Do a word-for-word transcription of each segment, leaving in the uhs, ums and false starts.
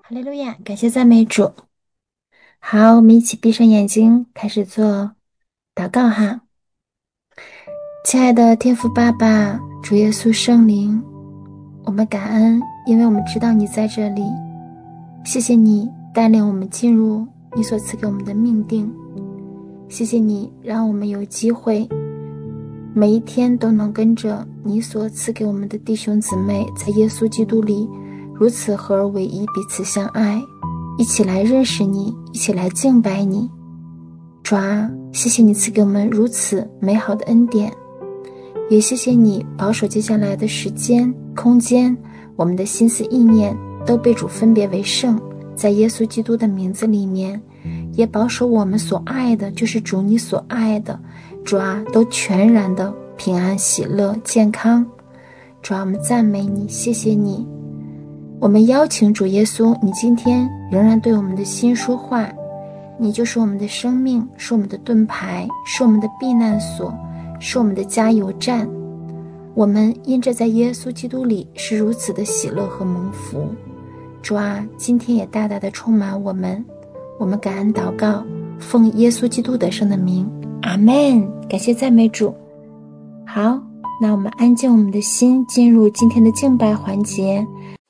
哈利路亚，感谢赞美主。好，我们一起闭上眼睛，开始做祷告哈。亲爱的天父爸爸，主耶稣圣灵，我们感恩，因为我们知道你在这里。谢谢你带领我们进入你所赐给我们的命定，谢谢你让我们有机会每一天都能跟着你所赐给我们的弟兄姊妹，在耶稣基督里如此合而为一，彼此相爱，一起来认识你，一起来敬拜你。主啊，谢谢你赐给我们如此美好的恩典，也谢谢你保守接下来的时间空间，我们的心思意念都被主分别为圣，在耶稣基督的名字里面，也保守我们所爱的，就是主你所爱的，主啊，都全然的平安喜乐健康。主啊，我们赞美你，谢谢你。我们邀请主耶稣，你今天仍然对我们的心说话，你就是我们的生命，是我们的盾牌，是我们的避难所，是我们的加油站。我们因着在耶稣基督里是如此的喜乐和蒙福。主啊，今天也大大的充满我们，我们感恩祷告，奉耶稣基督得胜的名，阿们。感谢赞美主。好，那我们安静我们的心，进入今天的敬拜环节。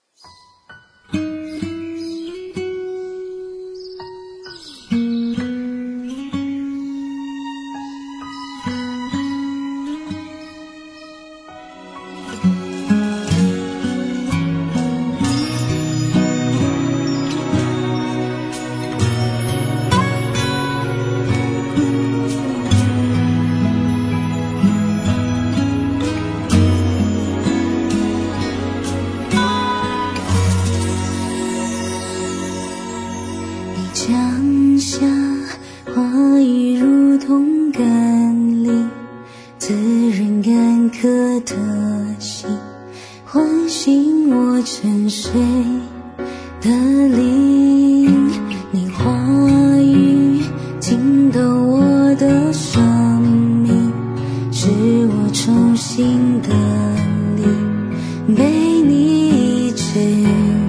降下话语如同甘霖，滋润干渴的心，唤醒我沉睡的灵。你话语浸透我的生命，使我重新的力，被你治愈，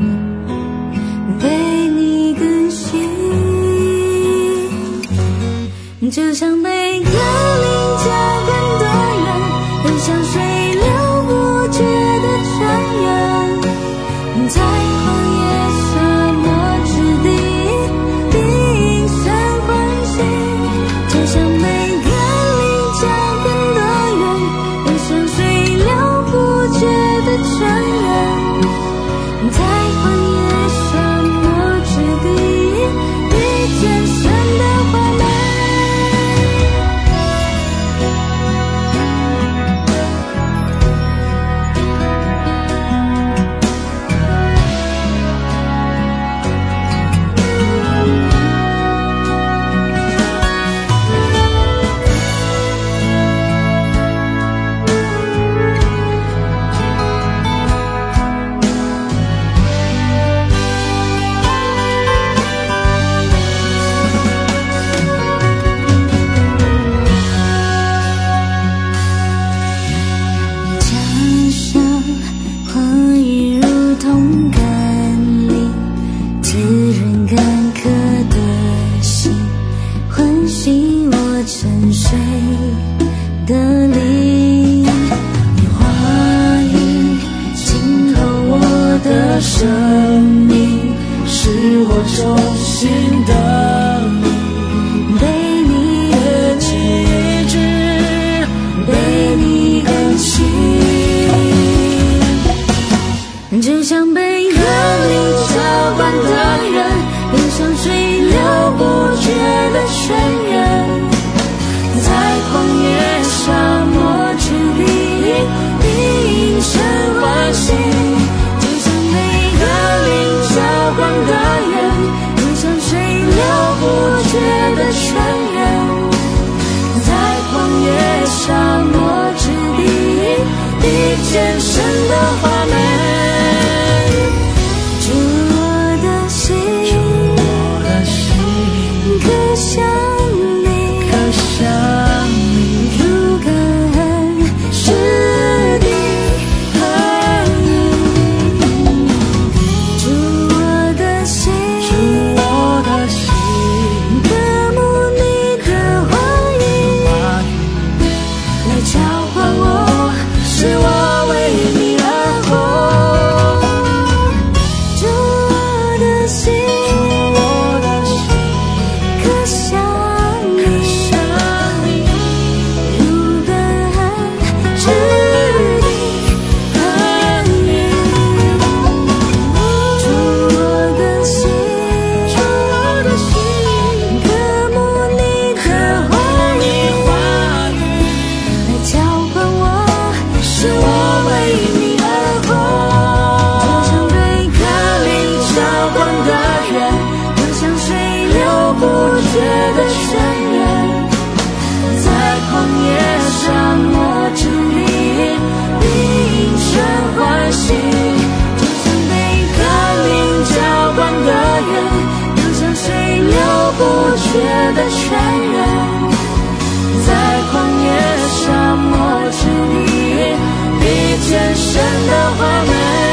被你更新，就像被甘霖浇灌的人，很像水流不绝的泉源，在旷野沙漠之地领神欢喜。就像被甘霖浇灌的人，很像水流不绝的泉源，在旷野沙漠之地遇见神的怀美。生命使我重新的被你的医治，被你更新，就像被甘霖浇灌的人，很像水流不绝的泉源，在旷野沙漠之地领神欢喜。浇灌的人，就像水流不不绝的泉源，在旷野沙漠之里，并生欢喜，就像被甘霖浇灌的人，又像水流不绝的泉源，在旷野沙漠之里，遇见神的华美。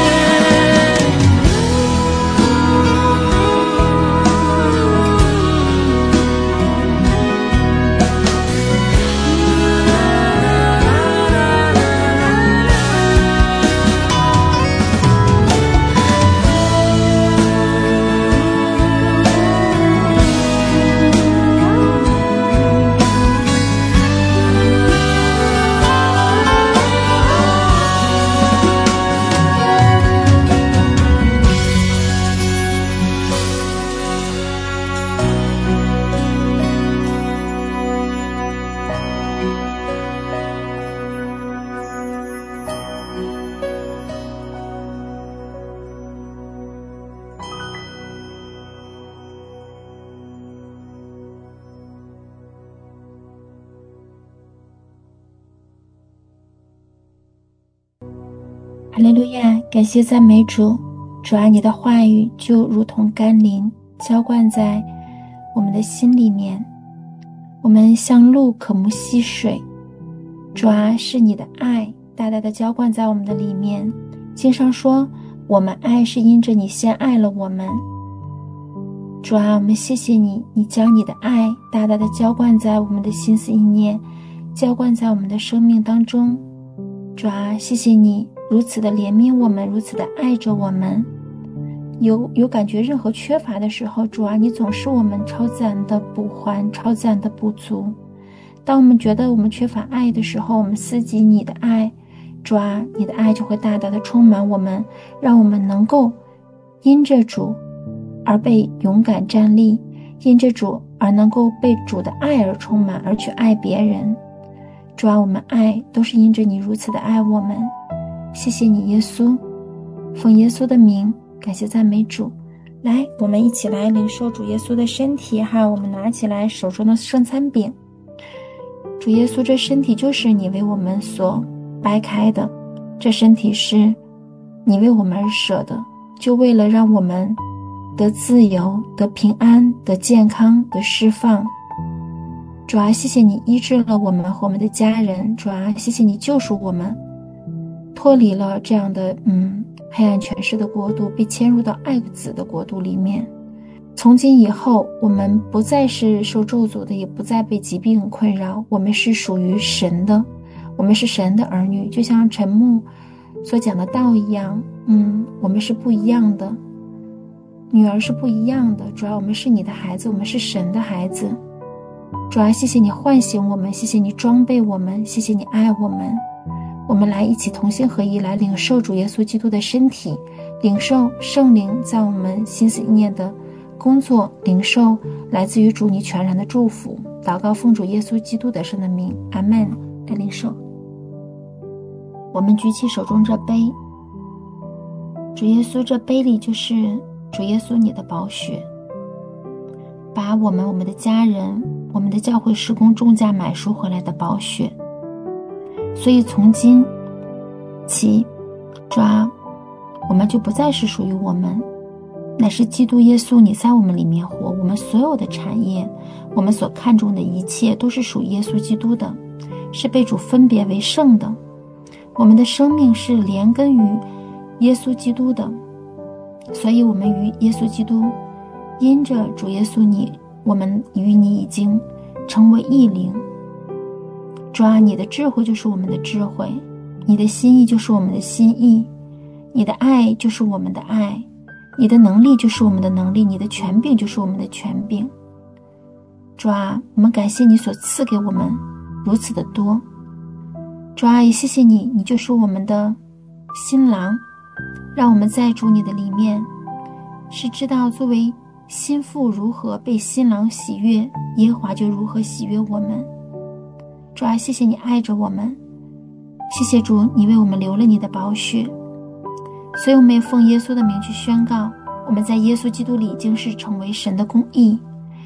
哈利路亚，感谢赞美主。主啊，你的话语就如同甘霖，浇灌在我们的心里面，我们像鹿渴慕溪水。主啊，是你的爱大大的浇灌在我们的里面。经上说，我们爱是因着你先爱了我们。主啊，我们谢谢你，你将你的爱大大的浇灌在我们的心思意念，浇灌在我们的生命当中。主啊，谢谢你如此的怜悯我们，如此的爱着我们。有有感觉任何缺乏的时候，主啊，你总是我们超自然的补还，超自然的补足。当我们觉得我们缺乏爱的时候，我们思及你的爱，主啊，你的爱就会大大的充满我们，让我们能够因着主而被勇敢站立，因着主而能够被主的爱而充满，而去爱别人。主啊，我们爱都是因着你如此的爱我们。谢谢你耶稣，奉耶稣的名，感谢赞美主。来，我们一起来领受主耶稣的身体哈，我们拿起来手中的圣餐饼。主耶稣，这身体就是你为我们所掰开的，这身体是你为我们而舍的，就为了让我们得自由，得平安，得健康，得释放。主啊，谢谢你医治了我们和我们的家人。主啊，谢谢你救赎我们，脱离了这样的嗯黑暗权势的国度，被迁入到爱子的国度里面。从今以后，我们不再是受咒诅的，也不再被疾病困扰，我们是属于神的，我们是神的儿女，就像陈牧所讲的道一样，嗯，我们是不一样的，女儿是不一样的。主要我们是你的孩子，我们是神的孩子。主啊，谢谢你唤醒我们，谢谢你装备我们，谢谢你爱我们。我们来一起同心合一，来领受主耶稣基督的身体，领受圣灵在我们心思意念的工作，领受来自于主你全然的祝福。祷告奉主耶稣基督得胜的名，阿们。来领受。我们举起手中这杯，主耶稣，这杯里就是主耶稣你的宝血，把我们我们的家人，我们的教会事工重价买赎回来的宝血。所以从今起，主啊，我们就不再是属于我们，乃是基督耶稣你在我们里面活。我们所有的产业，我们所看重的一切，都是属于耶稣基督的，是被主分别为圣的。我们的生命是连根于耶稣基督的，所以我们与耶稣基督，因着主耶稣你，我们与你已经成为一灵。主啊，你的智慧就是我们的智慧，你的心意就是我们的心意，你的爱就是我们的爱，你的能力就是我们的能力，你的权柄就是我们的权柄。主啊，我们感谢你所赐给我们如此的多。主啊，也谢谢你，你就是我们的新郎，让我们在主你的里面是知道作为新妇如何被新郎喜悦，耶和华就如何喜悦我们。主啊，谢谢你爱着我们，谢谢主你为我们流了你的宝血。所以我们也奉耶稣的名去宣告，我们在耶稣基督里已经是成为神的公义，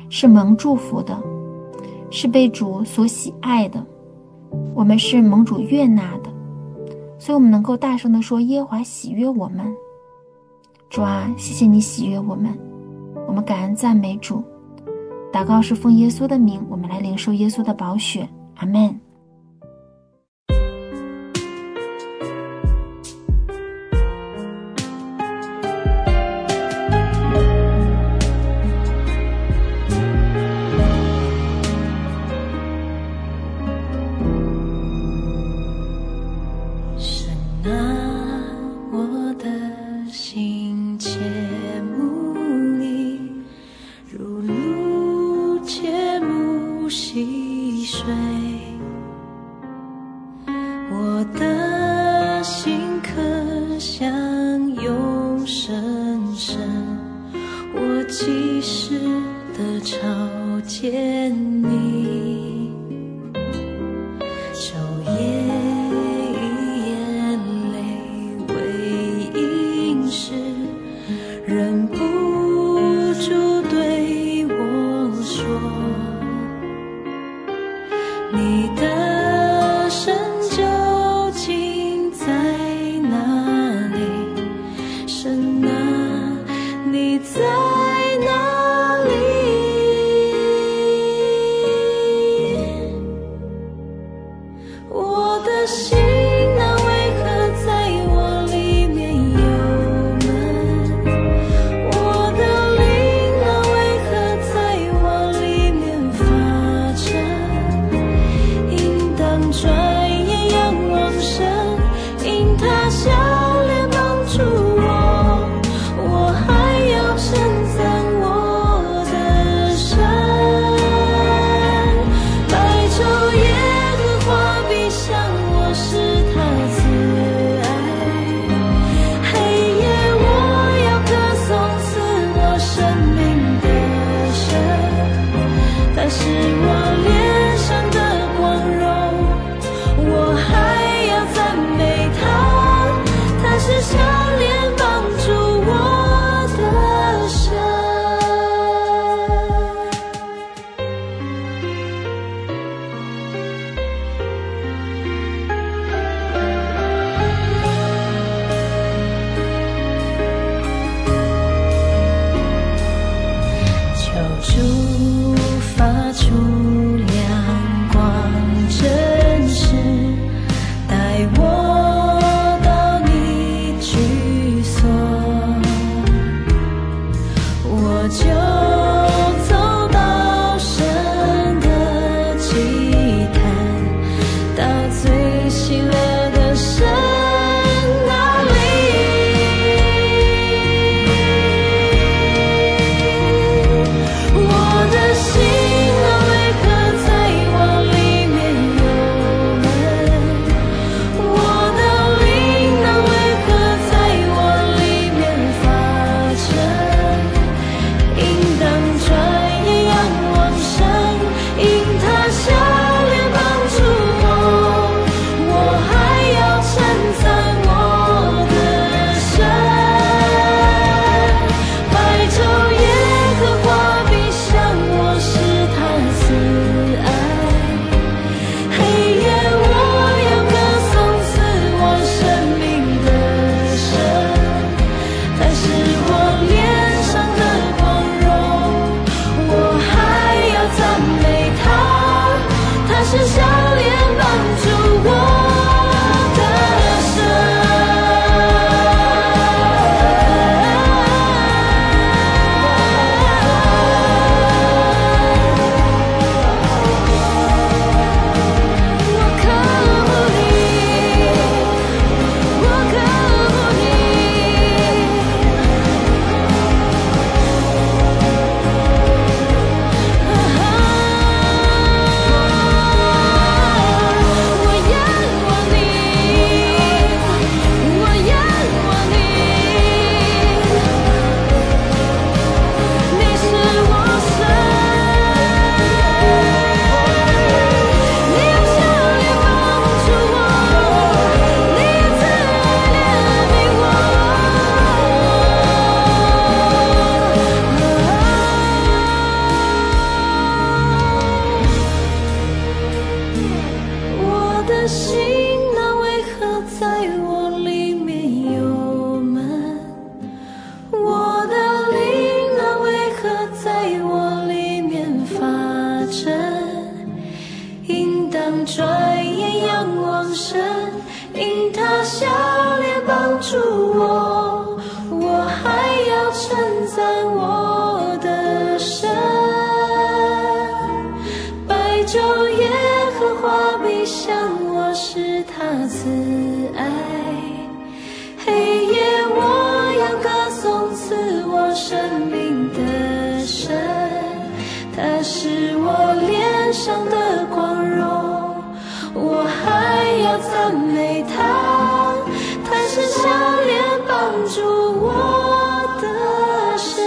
是蒙祝福的，是被主所喜爱的，我们是蒙主悦纳的，所以我们能够大声地说耶和华喜悦我们。主啊，谢谢你喜悦我们，我们感恩赞美主。祷告是奉耶稣的名，我们来领受耶稣的宝血，阿们。 转眼仰望神，因他笑脸帮助我，我还要称赞我的神。白昼耶和华必向我施他慈爱，黑夜我要歌颂赐我生命的神。他是我脸上的光荣，我还要赞美他。他是笑脸帮助我的神，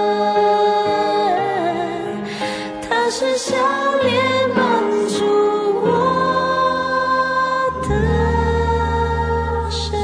他是笑脸帮助我的神。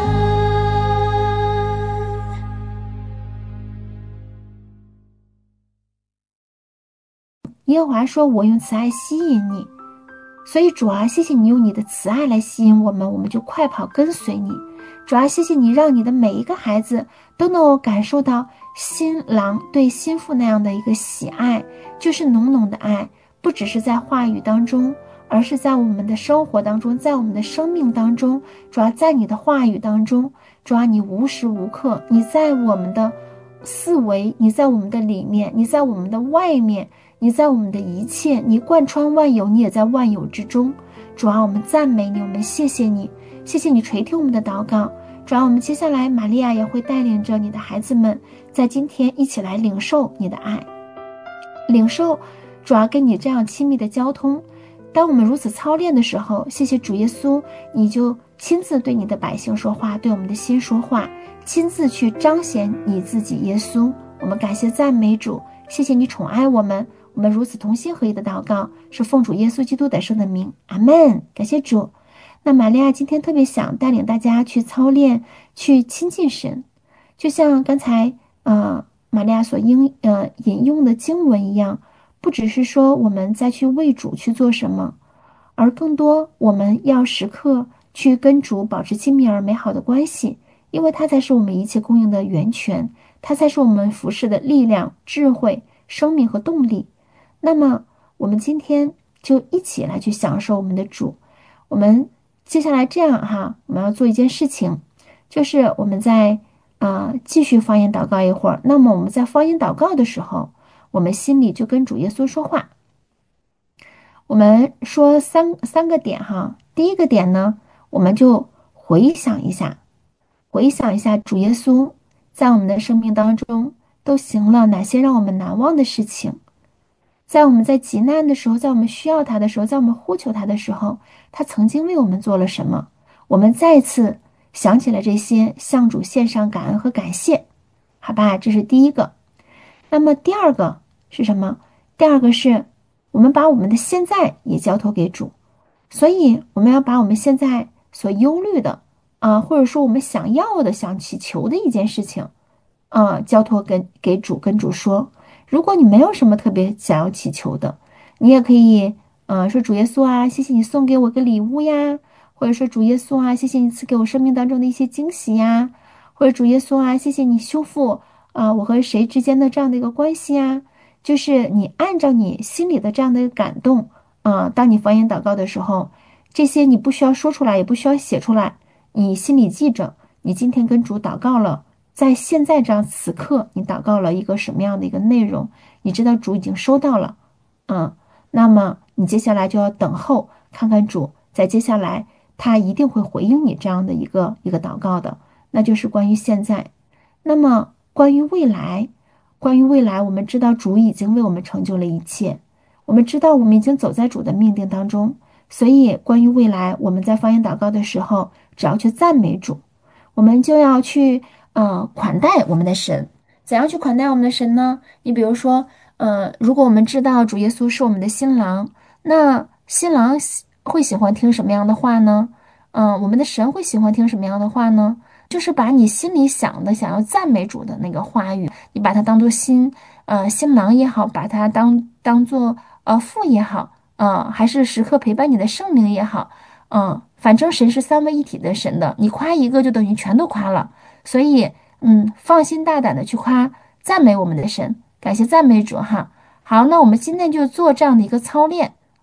耶和华说，我用慈爱吸引你。所以主啊，谢谢你用你的慈爱来吸引我们，我们就快跑跟随你。主啊，谢谢你让你的每一个孩子都能够感受到新郎对新妇那样的一个喜爱，就是浓浓的爱，不只是在话语当中，而是在我们的生活当中，在我们的生命当中。主啊，在你的话语当中，主啊，你无时无刻，你在我们的思维，你在我们的里面，你在我们的外面，你在我们的一切，你贯穿万有，你也在万有之中。主啊，我们赞美你，我们谢谢你，谢谢你垂听我们的祷告。主啊，我们接下来玛利亚也会带领着你的孩子们，在今天一起来领受你的爱，领受主啊跟你这样亲密的交通。当我们如此操练的时候，谢谢主耶稣，你就亲自对你的百姓说话，对我们的心说话，亲自去彰显你自己耶稣。我们感谢赞美主，谢谢你宠爱我们，我们如此同心合意的祷告，是奉主耶稣基督得胜的名，阿们。感谢主。那玛利亚今天特别想带领大家去操练，去亲近神，就像刚才呃玛利亚所应呃引用的经文一样，不只是说我们再去为主去做什么，而更多我们要时刻去跟主保持亲密而美好的关系，因为他才是我们一切供应的源泉，他才是我们服侍的力量、智慧、生命和动力。那么我们今天就一起来去享受我们的主。我们接下来这样哈，我们要做一件事情，就是我们在呃继续方言祷告一会儿。那么我们在方言祷告的时候，我们心里就跟主耶稣说话。我们说三三个点哈。第一个点呢，我们就回想一下，回想一下主耶稣在我们的生命当中都行了哪些让我们难忘的事情。在我们在急难的时候，在我们需要他的时候，在我们呼求他的时候，他曾经为我们做了什么，我们再次想起了这些，向主献上感恩和感谢，好吧，这是第一个。那么第二个是什么？第二个是我们把我们的现在也交托给主，所以我们要把我们现在所忧虑的啊、呃，或者说我们想要的、想祈求的一件事情啊、呃，交托跟给主，跟主说。如果你没有什么特别想要祈求的，你也可以呃说主耶稣啊，谢谢你送给我个礼物呀，或者说主耶稣啊，谢谢你赐给我生命当中的一些惊喜呀，或者主耶稣啊，谢谢你修复啊、呃、我和谁之间的这样的一个关系呀。就是你按照你心里的这样的一个感动啊、呃，当你方言祷告的时候，这些你不需要说出来，也不需要写出来，你心里记着，你今天跟主祷告了，在现在这样此刻你祷告了一个什么样的一个内容，你知道主已经收到了，嗯，那么你接下来就要等候看看主在接下来他一定会回应你这样的一个一个祷告的，那就是关于现在。那么关于未来，关于未来我们知道主已经为我们成就了一切，我们知道我们已经走在主的命定当中，所以关于未来我们在方言祷告的时候只要去赞美主，我们就要去呃，款待我们的神。怎样去款待我们的神呢？你比如说，呃，如果我们知道主耶稣是我们的新郎，那新郎会喜欢听什么样的话呢？嗯、呃，我们的神会喜欢听什么样的话呢？就是把你心里想的、想要赞美主的那个话语，你把它当做新呃新郎也好，把它当当做呃父也好，呃，还是时刻陪伴你的圣灵也好，嗯、呃，反正神是三位一体的神的，你夸一个就等于全都夸了。所以，嗯，放心大胆的去夸赞美我们的神，感谢赞美主哈。好，那我们今天就做这样的一个操练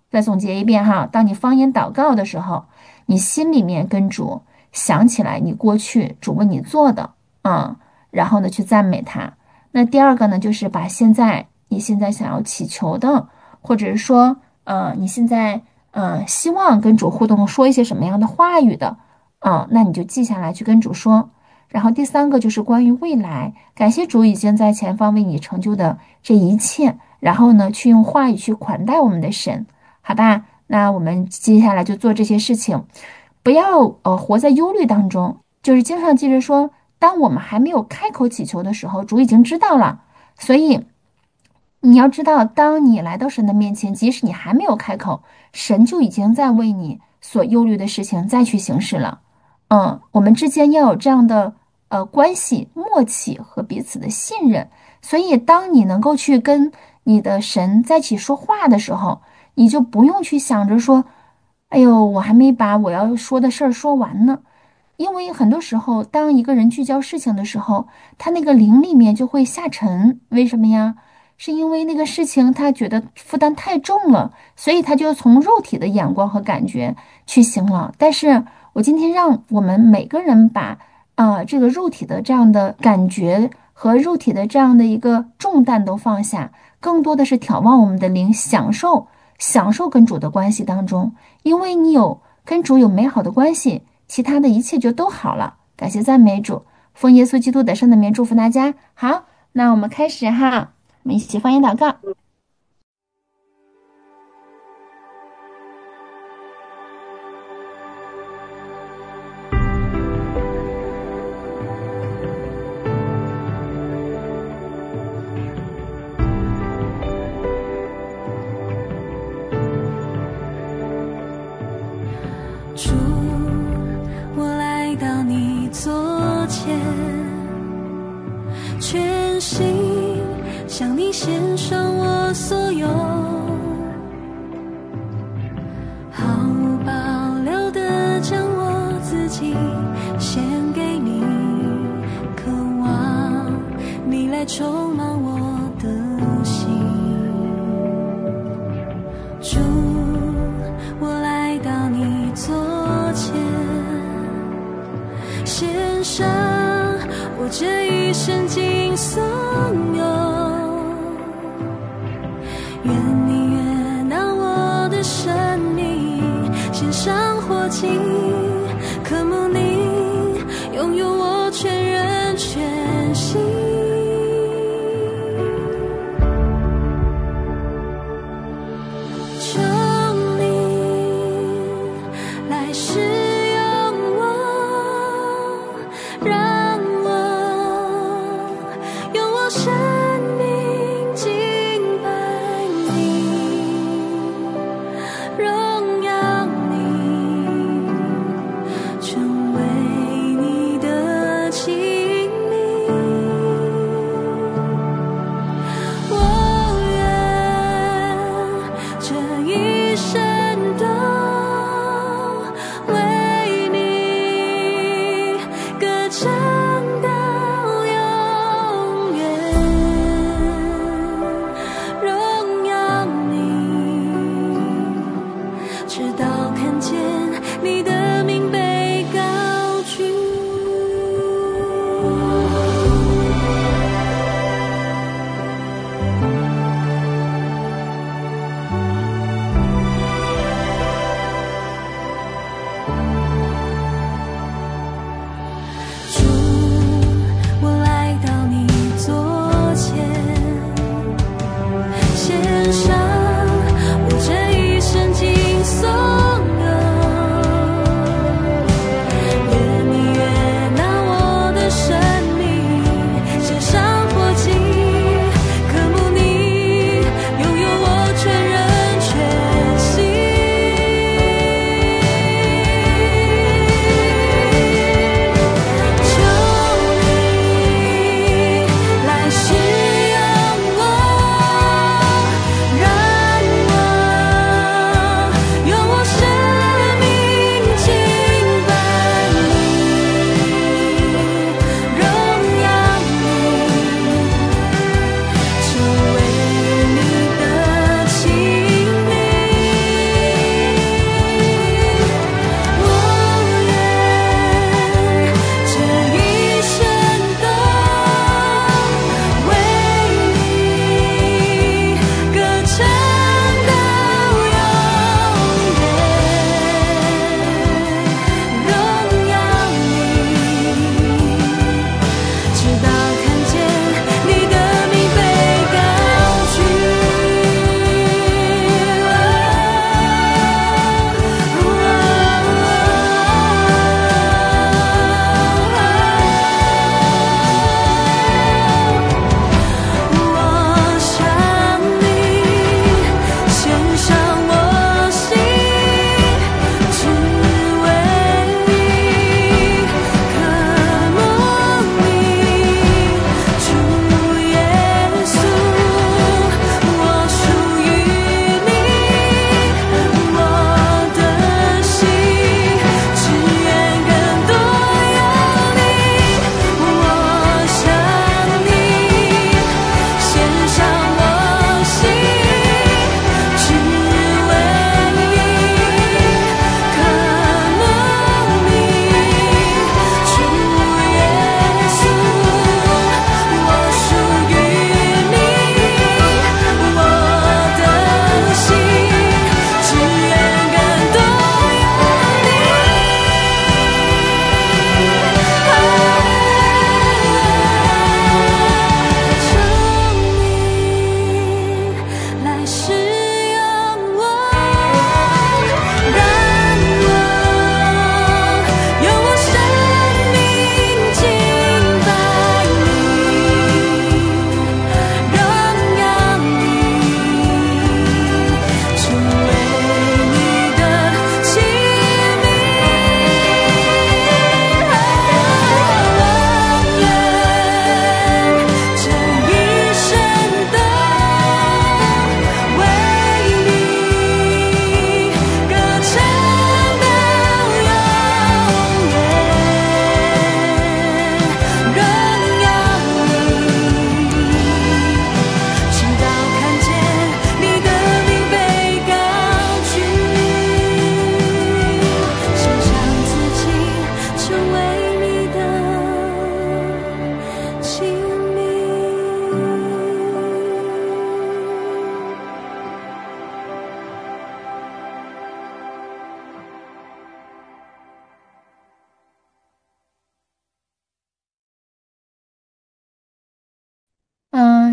再总结一遍哈，当你方言祷告的时候，你心里面跟主想起来你过去主为你做的，嗯，然后呢去赞美他。那第二个呢，就是把现在你现在想要祈求的，或者是说，呃，你现在呃希望跟主互动，说一些什么样的话语的，嗯，那你就记下来去跟主说。然后第三个就是关于未来，感谢主已经在前方为你成就的这一切，然后呢，去用话语去款待我们的神，好吧？那我们接下来就做这些事情，不要呃活在忧虑当中，就是经常记着说，当我们还没有开口祈求的时候，主已经知道了，所以你要知道，当你来到神的面前，即使你还没有开口，神就已经在为你所忧虑的事情再去行事了。嗯，我们之间要有这样的呃关系、默契和彼此的信任。所以，当你能够去跟你的神在一起说话的时候，你就不用去想着说，哎呦，我还没把我要说的事儿说完呢。因为很多时候，当一个人聚焦事情的时候，他那个灵里面就会下沉。为什么呀？是因为那个事情他觉得负担太重了，所以他就从肉体的眼光和感觉去行了。但是我今天让我们每个人把啊、呃这个肉体的这样的感觉和肉体的这样的一个重担都放下，更多的是眺望我们的灵，享受享受跟主的关系当中。因为你有跟主有美好的关系，其他的一切就都好了。感谢赞美主，奉耶稣基督的圣的名祝福大家。好，那我们开始哈，我们一起方言祷告。 主，我来到你座前，全心向你献上我所有，毫无保留地将我自己献给你，渴望你来充满我的心。主，我来到你座前，献上我这一生尽所有，愿你悦纳我的生命，献上火祭，渴慕你拥有我全人全心。求你来使用我，让我用我生命敬拜你，荣耀你，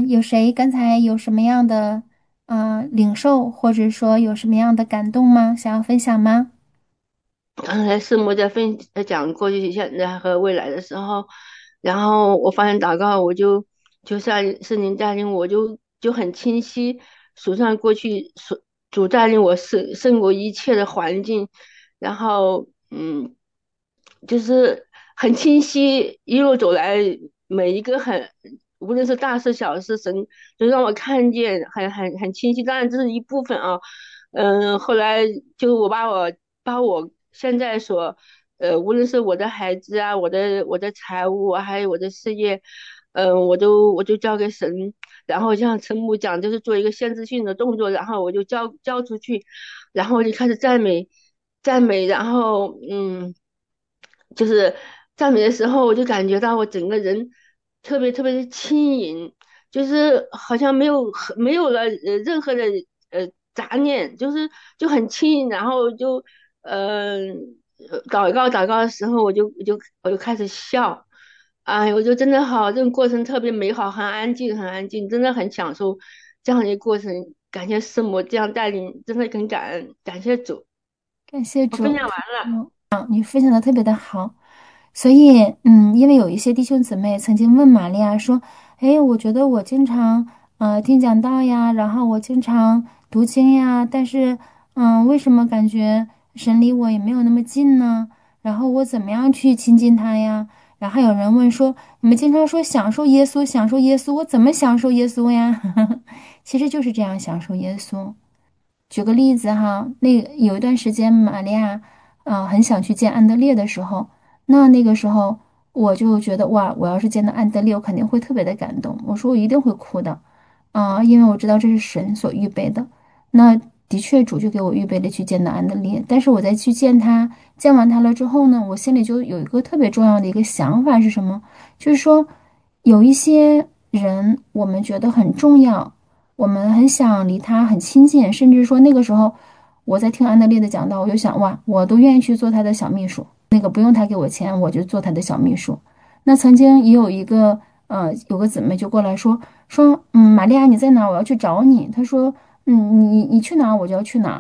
嗯，有谁刚才有什么样的呃领受，或者说有什么样的感动吗？想要分享吗？ 刚才师母在分呃讲过去、现在和未来的时候，然后我发现祷告，我就就像圣灵带领我就就很清晰，数上过去所主带领我胜胜过一切的环境，然后嗯，就是很清晰，一路走来每一个很无论是大事小事，神就让我看见很很很清晰。当然这是一部分啊，嗯，后来就我把我把我现在所呃，无论是我的孩子啊，我的我的财务啊，还有我的事业，嗯、我都我就交给神，然后像陈母讲，就是做一个先知性的动作，然后我就交交出去，然后我就开始赞美赞美，然后嗯。就是赞美的时候，我就感觉到我整个人特别特别的轻盈，就是好像没有没有了呃任何的呃杂念，就是就很轻盈，然后就嗯、呃、祷告祷告的时候，我就我就我就开始笑，哎，我就真的好，这种过程特别美好，很安静很安静，真的很享受这样的一个过程，感谢师母这样带领，真的很感恩，感谢主。 感谢主， 我分享完了。 嗯，啊，你分享的特别的好。所以，嗯，因为有一些弟兄姊妹曾经问玛利亚说：“哎，我觉得我经常呃听讲道呀，然后我经常读经呀，但是，嗯，为什么感觉神离我也没有那么近呢？然后我怎么样去亲近他呀？”然后还有人问说：“你们经常说享受耶稣，享受耶稣，我怎么享受耶稣呀？”其实就是这样享受耶稣。举个例子哈，那有一段时间，玛利亚，呃，很想去见安德烈的时候，那那个时候我就觉得哇，我要是见到安德烈，我肯定会特别的感动。我说我一定会哭的，啊、因为我知道这是神所预备的。那的确，主就给我预备了去见到安德烈。但是我在去见他，见完他了之后呢，我心里就有一个特别重要的一个想法是什么？就是说，有一些人我们觉得很重要。我们很想离他很亲近，甚至说那个时候我在听安德烈的讲道，我就想哇，我都愿意去做他的小秘书，那个不用他给我钱，我就做他的小秘书。那曾经也有一个呃，有个姊妹就过来说说，嗯，玛利亚你在哪？我要去找你。她说，嗯，你你去哪我就要去哪。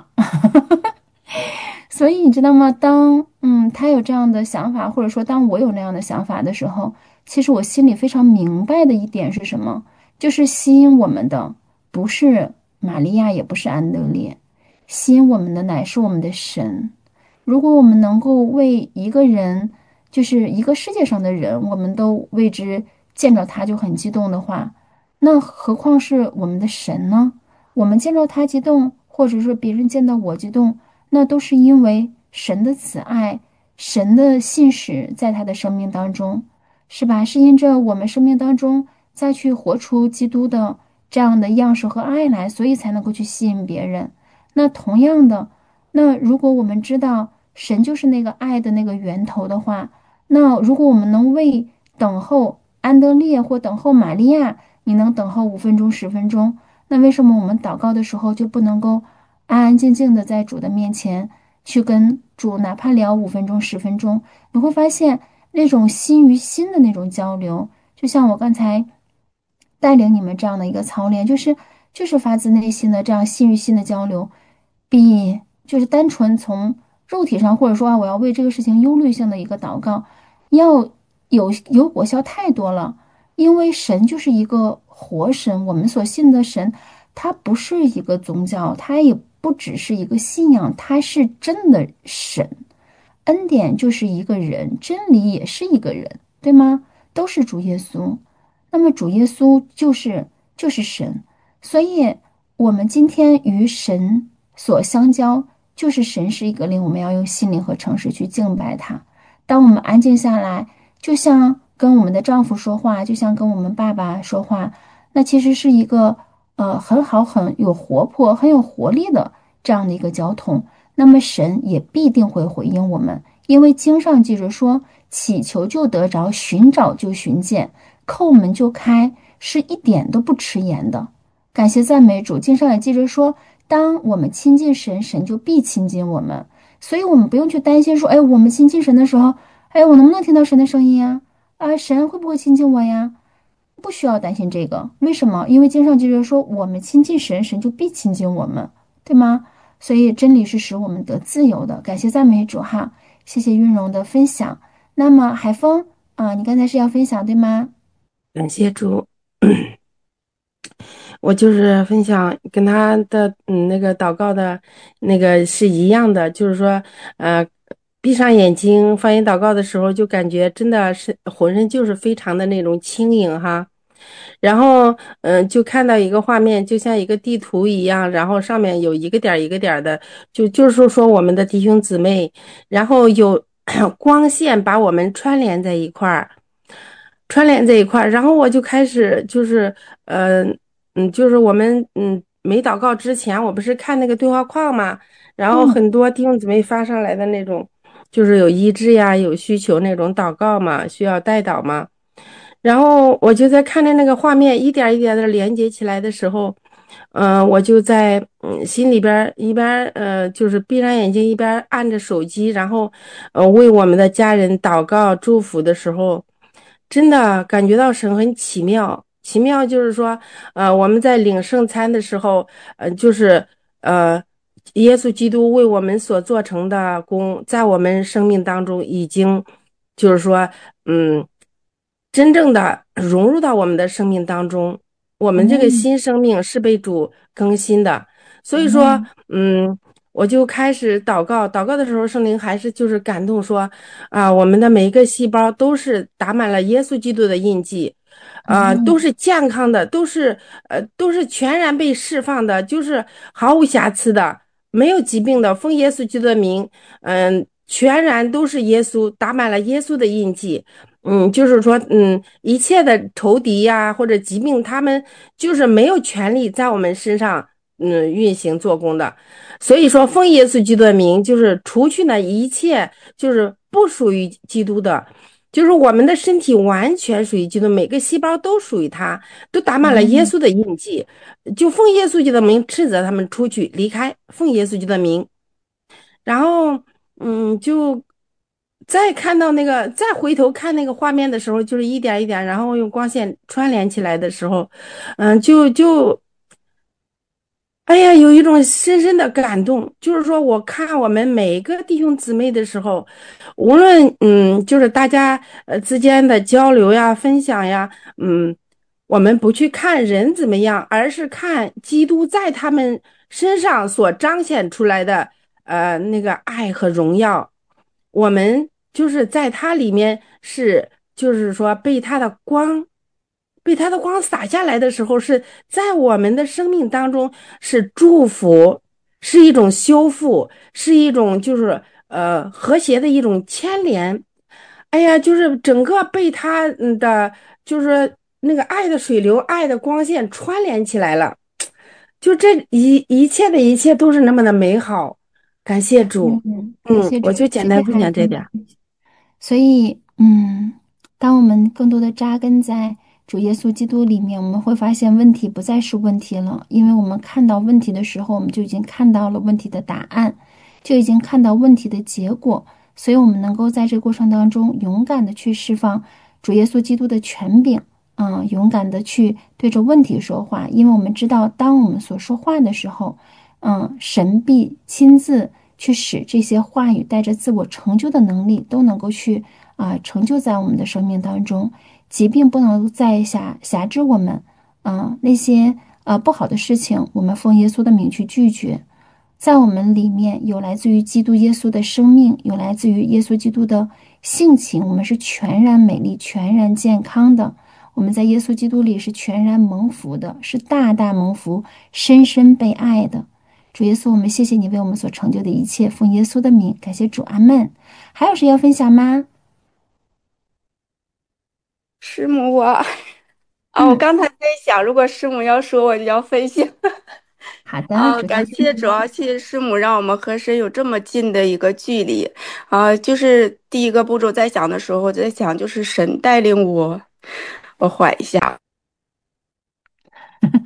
所以你知道吗？当嗯他有这样的想法，或者说当我有那样的想法的时候，其实我心里非常明白的一点是什么？就是吸引我们的不是玛利亚，也不是安德烈，吸引我们的乃是我们的神。如果我们能够为一个人，就是一个世界上的人，我们都为之见着他就很激动的话，那何况是我们的神呢？我们见着他激动，或者说别人见到我激动。那都是因为神的慈爱，神的信使在他的生命当中，是吧？是因着我们生命当中再去活出基督的这样的样式和爱来，所以才能够去吸引别人。那同样的，那如果我们知道神就是那个爱的那个源头的话，那如果我们能为等候安德烈或等候玛利亚，你能等候五分钟、十分钟，那为什么我们祷告的时候就不能够？安安静静的在主的面前去跟主，哪怕聊五分钟、十分钟，你会发现那种心与心的那种交流，就像我刚才带领你们这样的一个操练，就是就是发自内心的这样心与心的交流，比就是单纯从肉体上或者说啊，我要为这个事情忧虑性的一个祷告，要有有果效太多了。因为神就是一个活神，我们所信的神。它不是一个宗教，它也不只是一个信仰，它是真的神。恩典就是一个人，真理也是一个人，对吗？都是主耶稣。那么主耶稣就是就是神，所以我们今天与神所相交，就是神是一个灵，我们要用心灵和诚实去敬拜他。当我们安静下来，就像跟我们的丈夫说话，就像跟我们爸爸说话，那其实是一个呃很好、很有活泼、很有活力的这样的一个交通。那么神也必定会回应我们，因为经上记着说：祈求就得着，寻找就寻见，叩门就开，是一点都不迟延的。感谢赞美主，经上也记着说，当我们亲近神，神就必亲近我们。所以，我们不用去担心说，哎，我们亲近神的时候，哎，我能不能听到神的声音呀？啊，神会不会亲近我呀？ 不需要担心这个。为什么？因为经上记着说，我们亲近神，神就必亲近我们，对吗？所以真理是使我们得自由的。感谢赞美主哈，谢谢韵荣的分享。那么海峰啊，你刚才是要分享对吗？ 感谢主。我就是分享跟他的嗯那个祷告的那个是一样的，就是说，呃，闭上眼睛发言祷告的时候，就感觉真的是浑身就是非常的那种轻盈哈。然后，嗯、就看到一个画面，就像一个地图一样，然后上面有一个点儿一个点儿的，就就是说说我们的弟兄姊妹，然后有光线把我们串联在一块儿。串联在一块儿，然后我就开始就是，呃，嗯，就是我们嗯没祷告之前，我不是看那个对话框嘛，然后嗯很多弟兄姊妹发上来的那种，就是有医治呀、有需求那种祷告嘛，需要代祷嘛，然后我就在看着那个画面一点一点的连接起来的时候，嗯、我就在嗯心里边儿一边儿呃就是闭上眼睛一边儿按着手机，然后呃为我们的家人祷告祝福的时候。真的感觉到神很奇妙，奇妙就是说，呃，我们在领圣餐的时候，呃，就是呃，耶稣基督为我们所做成的功，在我们生命当中已经，就是说，嗯，真正的融入到我们的生命当中，我们这个 ，amen 新生命是被主更新的，所以说， amen 嗯。我就开始祷告，祷告的时候，圣灵还是就是感动说，啊，我们的每一个细胞都是打满了耶稣基督的印记，啊，都 amen 是健康的，都是呃都是全然被释放的，就是毫无瑕疵的，没有疾病的，奉耶稣基督的名，嗯，全然都是耶稣打满了耶稣的印记。嗯，就是说，嗯，一切的仇敌呀，或者疾病，他们就是没有权利在我们身上，嗯，运行做工的。所以说，奉耶稣基督的名，就是除去那一切就是不属于基督的，就是我们的身体完全属于基督，每个细胞都属于他，都打满了耶 ，amen 稣的印记，就奉耶稣基督的名斥责他们出去离开，奉耶稣基督的名，然后嗯，就再看到那个，再回头看那个画面的时候，就是一点一点，然后用光线串联起来的时候，嗯，就就。哎呀，有一种深深的感动，就是说，我看我们每一个弟兄姊妹的时候，无论嗯，就是大家呃之间的交流呀、分享呀，嗯，我们不去看人怎么样，而是看基督在他们身上所彰显出来的呃那个爱和荣耀。我们就是在它里面是，就是说被它的光。被他的光洒下来的时候，是在我们的生命当中是祝福，是一种修复，是一种就是呃和谐的一种牵连。哎呀，就是整个被他嗯的，就是那个爱的水流、爱的光线串联起来了。就这一一切的一切都是那么的美好，感谢主。 嗯，感嗯， 谢主， 我就简谢谢单分海峰。 享这点儿。 所以，嗯，当我们更多的扎根在主耶稣基督里面，我们会发现问题不再是问题了，因为我们看到问题的时候，我们就已经看到了问题的答案，就已经看到问题的结果，所以我们能够在这个过程当中勇敢的去释放主耶稣基督的权柄，嗯，勇敢的去对着问题说话，因为我们知道，当我们所说话的时候，嗯，神必亲自去使这些话语带着自我成就的能力都能够去啊、成就在我们的生命当中，疾病不能再辖辖制我们，啊、那些呃不好的事情，我们奉耶稣的名去拒绝。在我们里面有来自于基督耶稣的生命，有来自于耶稣基督的性情，我们是全然美丽、全然健康的。我们在耶稣基督里是全然蒙福的，是大大蒙福、深深被爱的。主耶稣，我们谢谢你为我们所成就的一切，奉耶稣的名，感谢主，阿门。还有谁要分享吗？ 师母我啊，我嗯， 刚才在想，如果师母要说，我就要分享。 好的， 啊， 主动感谢主要谢谢师母，让我们和神有这么近的一个距离。啊，就是第一个步骤在想的时候，我在想，就是神带领我，我缓一下。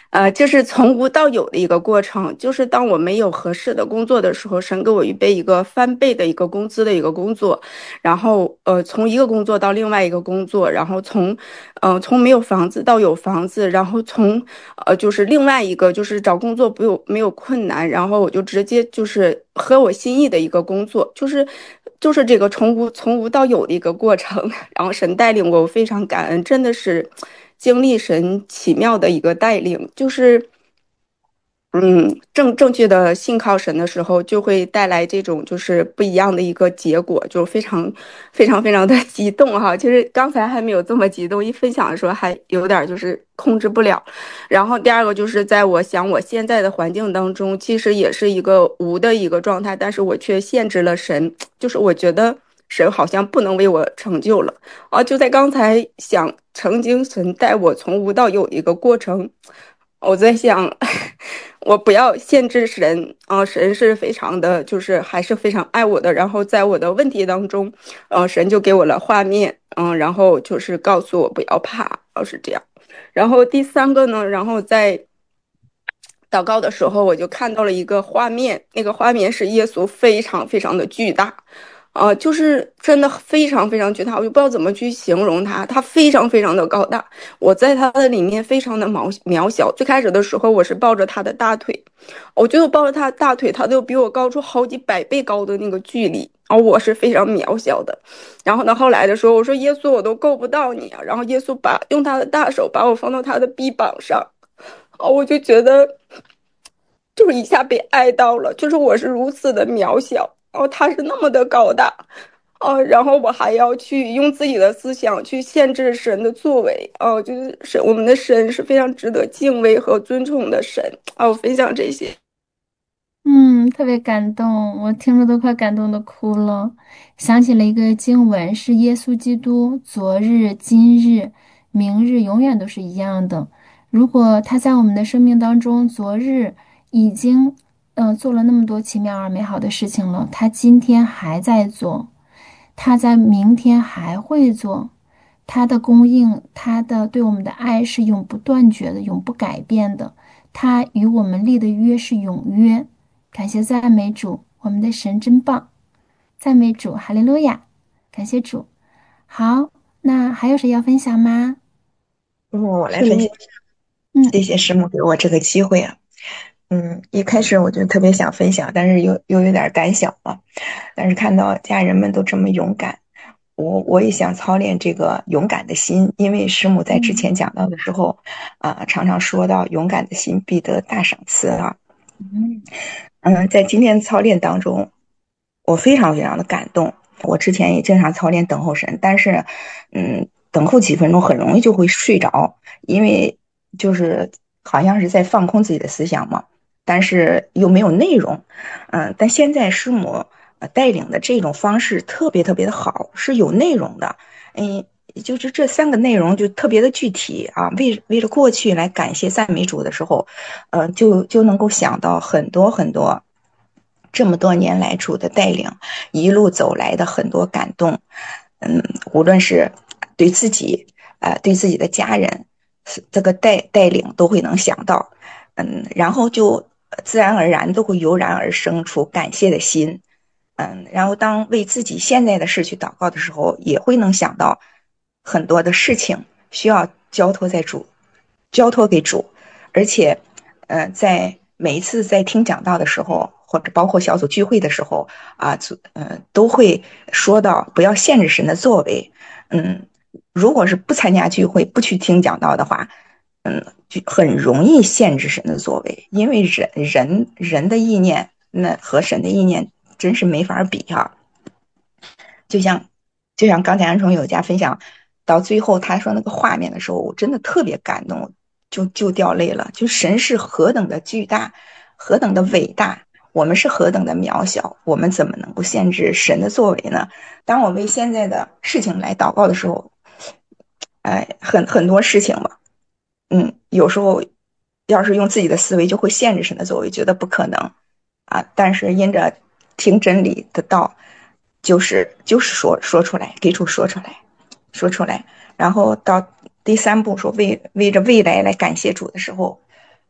呃，这是从无到有的一个过程。就是当我没有合适的工作的时候，神给我预备一个翻倍的一个工资的一个工作，然后呃，从一个工作到另外一个工作，然后从呃从没有房子到有房子，然后从呃就是另外一个就是找工作不有没有困难，然后我就直接就是合我心意的一个工作，就是就是这个从无从无到有的一个过程。然后神带领我，我非常感恩，真的是经历神奇妙的一个带领，就是。嗯，正正确的信靠神的时候，就会带来这种就是不一样的一个结果，就非常非常非常的激动哈。其实刚才还没有这么激动，一分享的时候还有点就是控制不了。然后第二个就是在我想我现在的环境当中，其实也是一个无的一个状态，但是我却限制了神，就是我觉得神好像不能为我成就了啊。就在刚才想，曾经神带我从无到有的一个过程。我在想，我不要限制神啊，神是非常的，就是还是非常爱我的。然后在我的问题当中，呃，神就给我了画面，嗯，然后就是告诉我不要怕，哦，是这样。然后第三个呢，然后在祷告的时候，我就看到了一个画面，那个画面是耶稣非常非常的巨大，呃，就是真的非常非常巨大，我就不知道怎么去形容它，它非常非常的高大，我在它的里面非常的渺渺小。最开始的时候，我是抱着他的大腿，我觉得我抱着他的大腿，他都比我高出好几百倍高的那个距离，而我是非常渺小的。然后呢，后来的时候，我说耶稣，我都够不到你啊。然后耶稣把用他的大手把我放到他的臂膀上，哦，我就觉得就是一下被爱到了，就是我是如此的渺小，然后他是那么的高大，哦，然后我还要去用自己的思想去限制神的作为，哦，就是神，我们的神是非常值得敬畏和尊崇的神，哦，我分享这些。 嗯，特别感动，我听着都快感动的哭了。想起了一个经文，是耶稣基督昨日、今日、明日永远都是一样的。如果他在我们的生命当中，昨日已经呃做了那么多奇妙而美好的事情了，他今天还在做，他在明天还会做。他的供应，他的对我们的爱是永不断绝的，永不改变的。他与我们立的约是永约。感谢赞美主，我们的神真棒！赞美主，哈利路亚！感谢主。好，那还有谁要分享吗？ 嗯，我来分享， 嗯谢谢师母给我这个机会啊。嗯，一开始我就特别想分享，但是又又有点胆小了。但是看到家人们都这么勇敢，我我也想操练这个勇敢的心，因为师母在之嗯前讲到的时候，啊、常常说到勇敢的心必得大赏赐啊。 嗯嗯，在今天的操练当中，我非常非常的感动。我之前也经常操练等候神，但是，嗯，等候几分钟很容易就会睡着，因为就是好像是在放空自己的思想嘛，但是又没有内容。嗯，但现在师母呃带领的这种方式特别特别的好，是有内容的。嗯，就是这三个内容就特别的具体啊。为为了过去来感谢赞美主的时候，呃，就就能够想到很多很多。这么多年来主的带领，一路走来的很多感动，嗯，无论是对自己，呃，对自己的家人，这个带带领都会能想到，嗯，然后就自然而然都会油然而生出感谢的心，嗯，然后当为自己现在的事去祷告的时候，也会能想到很多的事情需要交托在主，交托给主，而且，呃，在每一次在听讲道的时候，或者包括小组聚会的时候啊，呃，都会说到不要限制神的作为。嗯，如果是不参加聚会、不去听讲道的话，嗯，就很容易限制神的作为，因为人人人的意念，那和神的意念真是没法比哈、啊。就像就像刚才安宠有家分享到最后，他说那个画面的时候，我真的特别感动，就就掉泪了。就神是何等的巨大，何等的伟大，我们是何等的渺小，我们怎么能够限制神的作为呢？当我为现在的事情来祷告的时候，哎，很很多事情吧，嗯，有时候要是用自己的思维，就会限制神的作为，觉得不可能啊。但是因着听真理的道，就是就是说说出来，给主说出来，说出来。然后到第三步说为为着未来来感谢主的时候，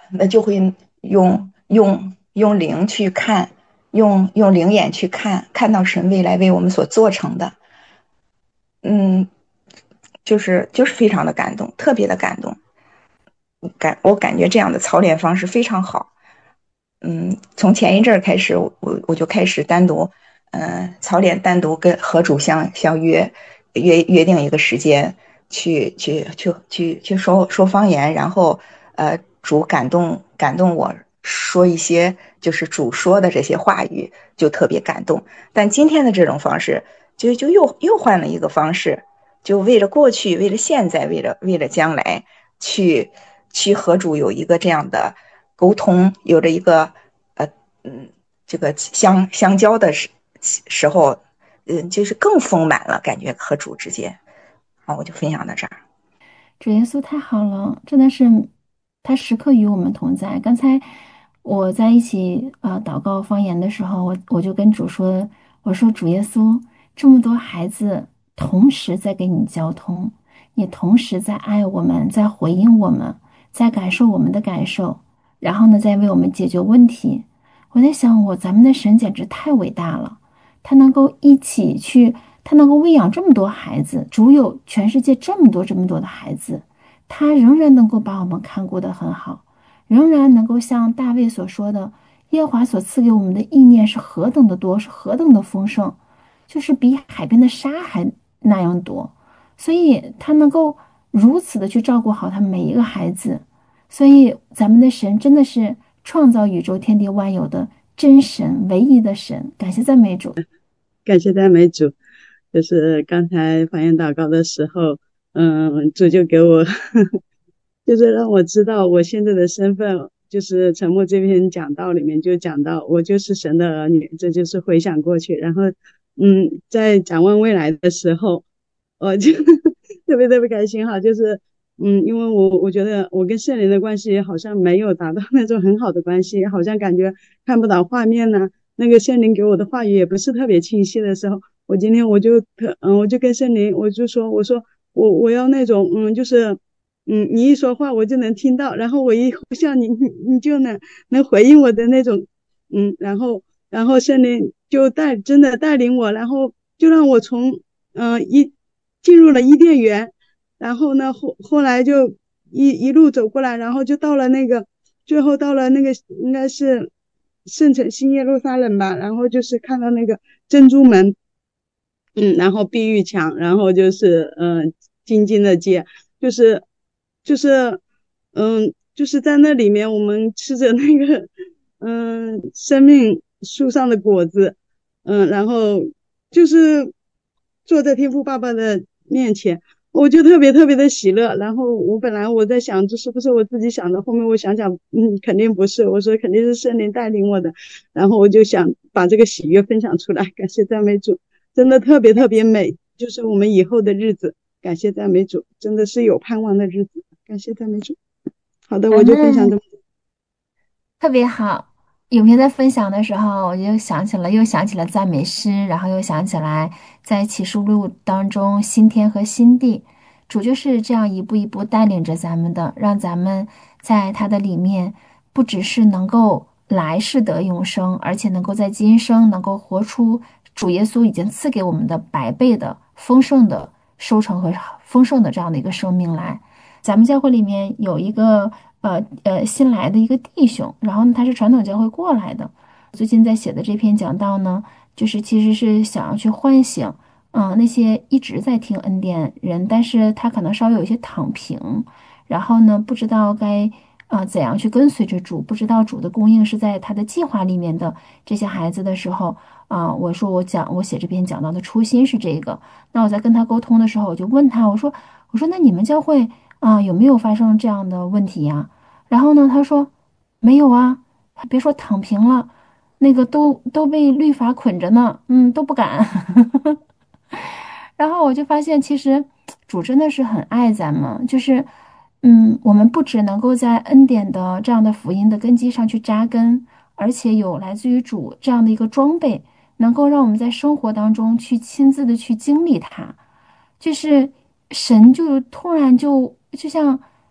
那就会用用用灵去看，用用灵眼去看，看到神未来为我们所做成的，嗯，就是就是非常的感动，特别的感动，感我感觉这样的操练方式非常好。嗯，从前一阵儿开始，我我就开始单独，嗯，操练单独跟和主相相约约约定一个时间，去去去去去说说方言，然后呃，主感动感动我说一些就是主说的这些话语，就特别感动。但今天的这种方式，就就又又换了一个方式，就为了过去，为了现在，为了为了将来，去去和主有一个这样的沟通，有着一个呃嗯这个相相交的时时候，嗯，就是更丰满了，感觉和主之间。好，我就分享到这儿。 主耶稣太好了，真的是他时刻与我们同在。刚才我在一起呃祷告方言的时候，我我就跟主说，我说主耶稣，这么多孩子同时在给你交通，你同时在爱我们，在回应我们，在感受我们的感受，然后呢，再为我们解决问题。我在想，我咱们的神简直太伟大了，他能够一起去。他能够喂养这么多孩子，主有全世界这么多这么多的孩子，他仍然能够把我们看顾得很好，仍然能够像大卫所说的，耶和华所赐给我们的意念是何等的多，是何等的丰盛，就是比海边的沙还那样多，所以他能够如此的去照顾好他每一个孩子，所以咱们的神真的是创造宇宙天地万有的真神，唯一的神，感谢赞美主。 感谢赞美主。就是刚才方言祷告的时候，嗯，主就给我就是让我知道我现在的身份，就是陈默这篇讲道里面就讲到我就是神的儿女，这就是回想过去。然后嗯，在展望未来的时候，我就特别特别开心哈，就是嗯，因为我我觉得我跟圣灵的关系好像没有达到那种很好的关系，好像感觉看不到画面呢，那个圣灵给我的话语也不是特别清晰的时候，我今天我就特嗯，我就跟圣灵我就说我说我我要那种嗯，就是嗯，你一说话我就能听到，然后我一呼叫你你你就能能回应我的那种嗯，然后然后圣灵就带真的带领我，然后就让我从嗯、呃、一进入了伊甸园，然后呢后后来就一一路走过来，然后就到了那个最后到了那个应该是圣城新耶路撒冷吧，然后就是看到那个珍珠门，嗯，然后碧玉墙，然后就是嗯、呃、金金的街，就是就是嗯就是在那里面我们吃着那个嗯生命树上的果子，嗯，然后就是坐在天父爸爸的面前，我就特别特别的喜乐。然后我本来我在想这是不是我自己想的，后面我想想嗯肯定不是，我说肯定是圣灵带领我的，然后我就想把这个喜悦分享出来，感谢赞美主，真的特别特别美，就是我们以后的日子，感谢赞美主，真的是有盼望的日子，感谢赞美主。好的，我就分享这么多。 特别好。影片在分享的时候，我就想起了，又想起了赞美诗，然后又想起来在启示录当中新天和新地，主就是这样一步一步带领着咱们的，让咱们在他的里面，不只是能够来世得永生，而且能够在今生能够活出主耶稣已经赐给我们的百倍的丰盛的收成和丰盛的这样的一个生命来。咱们教会里面有一个呃呃新来的一个弟兄，然后呢他是传统教会过来的，最近在写的这篇讲道呢，就是其实是想要去唤醒，嗯、呃那些一直在听恩典人，但是他可能稍微有一些躺平，然后呢不知道该啊、呃怎样去跟随着主，不知道主的供应是在他的计划里面的这些孩子的时候，啊、呃我说我讲我写这篇讲道的初心是这个，那我在跟他沟通的时候，我就问他，我说我说那你们教会啊，有没有发生这样的问题呀？然后呢，他说没有啊，别说躺平了，那个都都被律法捆着呢，嗯，都不敢。然后我就发现，其实主真的是很爱咱们，就是，嗯，我们不只能够在恩典的这样的福音的根基上去扎根，而且有来自于主这样的一个装备，能够让我们在生活当中去亲自的去经历它。就是神就突然就就像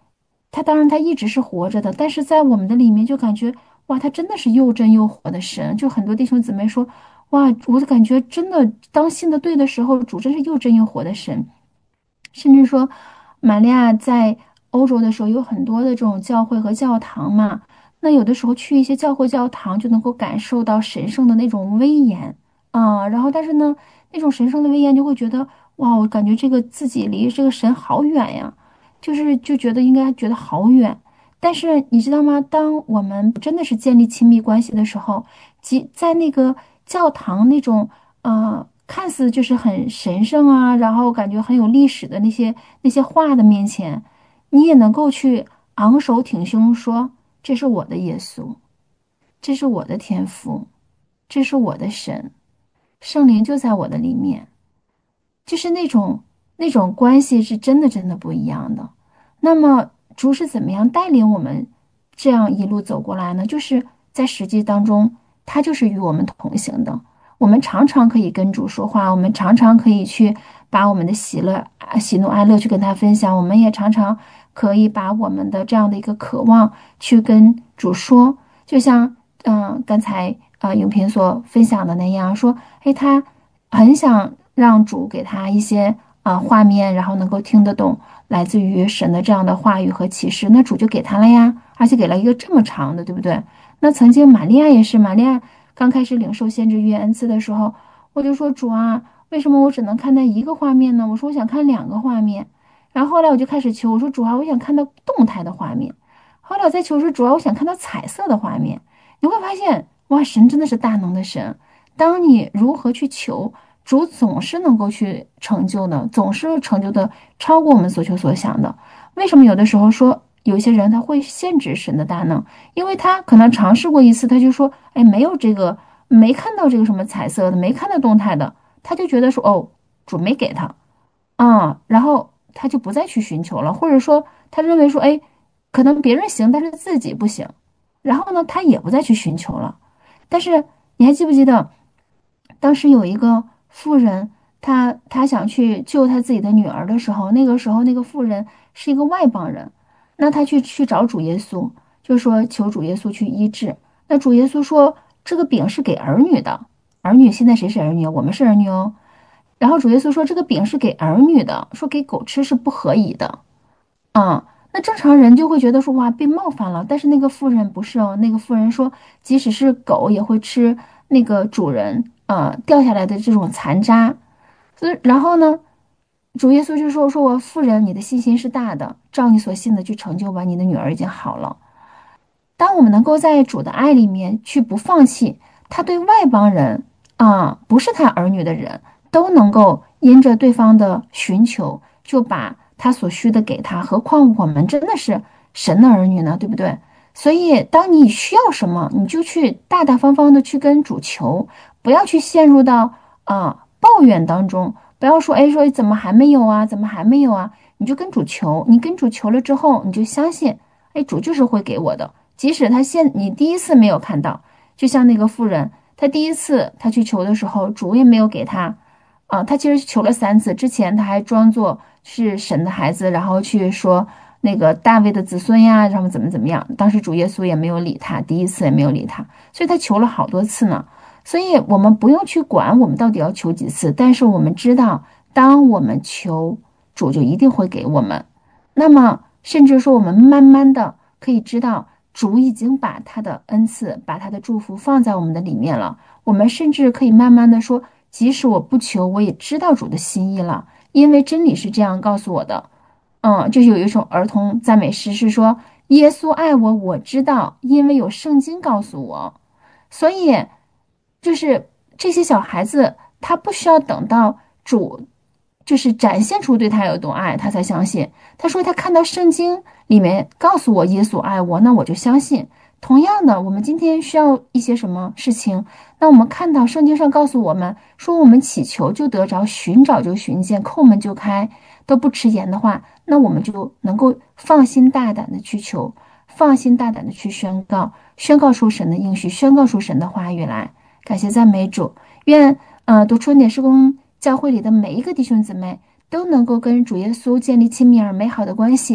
他当然他一直是活着的，但是在我们的里面就感觉哇，他真的是又真又活的神。就很多弟兄姊妹说，哇，我的感觉真的，当信的对的时候，主真是又真又活的神。甚至说，玛利亚在欧洲的时候有很多的这种教会和教堂嘛，那有的时候去一些教会教堂就能够感受到神圣的那种威严啊，然后但是呢，那种神圣的威严就会觉得哇，我感觉这个自己离这个神好远呀，就是就觉得应该觉得好远。但是你知道吗？当我们真的是建立亲密关系的时候，即在那个教堂那种呃，看似就是很神圣啊，然后感觉很有历史的那些那些画的面前，你也能够去昂首挺胸说：“这是我的耶稣，这是我的天父，这是我的神，圣灵就在我的里面。”就是那种那种关系是真的真的不一样的。那么主是怎么样带领我们这样一路走过来呢？就是在实际当中，他就是与我们同行的。我们常常可以跟主说话，我们常常可以去把我们的喜乐、啊喜怒哀乐去跟他分享，我们也常常可以把我们的这样的一个渴望去跟主说。就像嗯、呃刚才呃影评所分享的那样，说，哎，他很想让主给他一些啊、呃画面，然后能够听得懂来自于神的这样的话语和启示，那主就给他了呀，而且给了一个这么长的，对不对？那曾经玛利亚也是，玛利亚刚开始领受先知预言恩赐的时候，我就说主啊，为什么我只能看到一个画面呢？我说我想看两个画面，然后后来我就开始求，我说主啊，我想看到动态的画面，后来我再求说主啊，我想看到彩色的画面。你会发现，哇，神真的是大能的神。当你如何去求，主总是能够去成就的，总是成就的超过我们所求所想的。为什么有的时候说有一些人他会限制神的大能？因为他可能尝试过一次，他就说，哎，没有这个，没看到这个什么彩色的，没看到动态的，他就觉得说，哦，主没给他，啊、然后他就不再去寻求了，或者说他认为说，哎，可能别人行，但是自己不行，然后呢，他也不再去寻求了。但是你还记不记得，当时有一个妇人，她她想去救她自己的女儿的时候，那个时候那个妇人是一个外邦人，那她去去找主耶稣，就说求主耶稣去医治。那主耶稣说，这个饼是给儿女的，儿女现在谁是儿女啊？我们是儿女哦。然后主耶稣说，这个饼是给儿女的，说给狗吃是不可以的。啊，那正常人就会觉得说哇被冒犯了，但是那个妇人不是哦，那个妇人说，即使是狗也会吃那个主人呃掉下来的这种残渣。所以然后呢，主耶稣就说说我妇人，你的信心是大的，照你所信的去成就吧，你的女儿已经好了。当我们能够在主的爱里面去不放弃，他对外邦人啊，不是他儿女的人都能够因着对方的寻求，就把他所需的给他。何况我们真的是神的儿女呢，对不对？所以，当你需要什么，你就去大大方方的去跟主求，不要去陷入到啊抱怨当中，不要说哎说怎么还没有啊，怎么还没有啊？你就跟主求，你跟主求了之后，你就相信，哎，主就是会给我的。即使他现你第一次没有看到，就像那个妇人，他第一次他去求的时候，主也没有给他，啊，他其实求了三次，之前他还装作是神的孩子，然后去说那个大卫的子孙呀，然后怎么怎么样，当时主耶稣也没有理他，第一次也没有理他，所以他求了好多次呢。所以我们不用去管我们到底要求几次，但是我们知道，当我们求，主就一定会给我们。那么，甚至说我们慢慢的可以知道。主已经把他的恩赐，把他的祝福放在我们的里面了。我们甚至可以慢慢的说，即使我不求，我也知道主的心意了，因为真理是这样告诉我的。嗯，就是有一首儿童赞美诗是说，耶稣爱我，我知道，因为有圣经告诉我。所以，就是这些小孩子，他不需要等到主，就是展现出对他有多爱，他才相信。他说他看到圣经里面告诉我耶稣爱我，那我就相信。同样的，我们今天需要一些什么事情？那我们看到圣经上告诉我们说，我们祈求就得着，寻找就寻见，叩门就开，都不迟延的话，那我们就能够放心大胆的去求，放心大胆的去宣告，宣告出神的应许，宣告出神的话语来。感谢赞美主，愿呃读春点施工教会里的每一个弟兄姊妹都能够跟主耶稣建立亲密而美好的关系。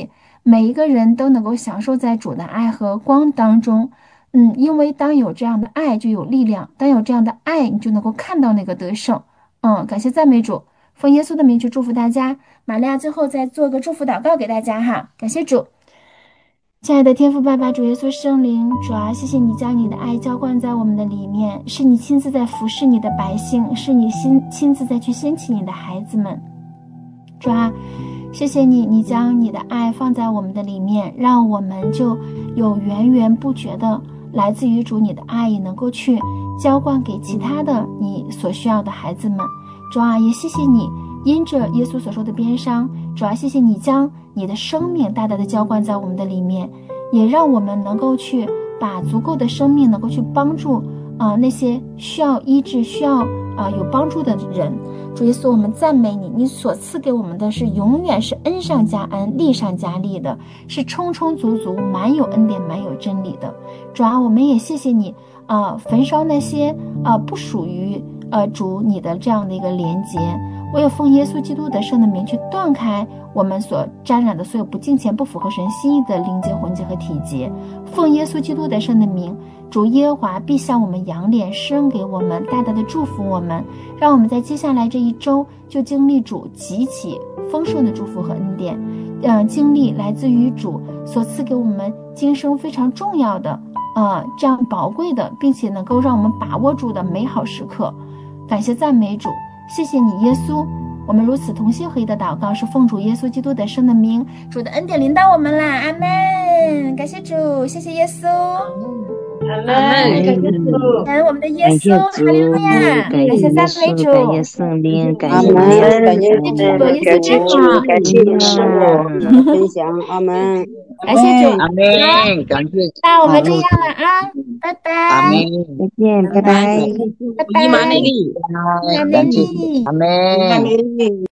每一个人都能够享受在主的爱和光当中。嗯，因为当有这样的爱就有力量，当有这样的爱你就能够看到那个得胜。嗯，感谢赞美主，奉耶稣的名去祝福大家。玛利亚最后再做个祝福祷告给大家哈，感谢主。亲爱的天父爸爸，主耶稣圣灵，主啊，谢谢你将你的爱浇灌在我们的里面，是你亲自在服侍你的百姓，是你亲亲自在去兴起你的孩子们。主啊，谢谢你，你将你的爱放在我们的里面，让我们就有源源不绝的来自于主你的爱，也能够去浇灌给其他的你所需要的孩子们。主啊，也谢谢你因着耶稣所受的鞭伤，主啊，谢谢你将你的生命大大的浇灌在我们的里面，也让我们能够去把足够的生命能够去帮助啊、呃、那些需要医治需要啊、呃、有帮助的人。主耶稣，我们赞美你，你所赐给我们的是永远是恩上加恩，利上加利的，是充充足足满有恩典满有真理的。主啊，我们也谢谢你啊、呃、焚烧那些啊、呃、不属于呃主你的这样的一个连结，我也奉耶稣基督得胜的名去断开我们所沾染的所有不敬虔不符合神心意的灵界魂结和体结。奉耶稣基督得胜的名，主耶和华必向我们扬脸，施恩给我们，大大的祝福我们，让我们在接下来这一周就经历主极其丰盛的祝福和恩典，呃，经历来自于主所赐给我们今生非常重要的呃这样宝贵的，并且能够让我们把握住的美好时刻。感谢赞美主，谢谢你耶稣，我们如此同心合意的祷告是奉主耶稣基督得胜的名，主的恩典临到我们啦，阿们。感谢主，谢谢耶稣， 阿门，感谢主， 感恩我们的耶稣， 感哈利路亚， 谢感谢赞美主， 感谢圣灵，感谢阿门， 感谢感谢主， 主， 耶稣真好， 感谢师傅分享，阿门， 感谢主， 阿门，感谢， 那我们这样了啊，拜阿拜， 门， 再见，拜拜。 拜拜， 伊玛内利， 阿感谢， 门。 阿门。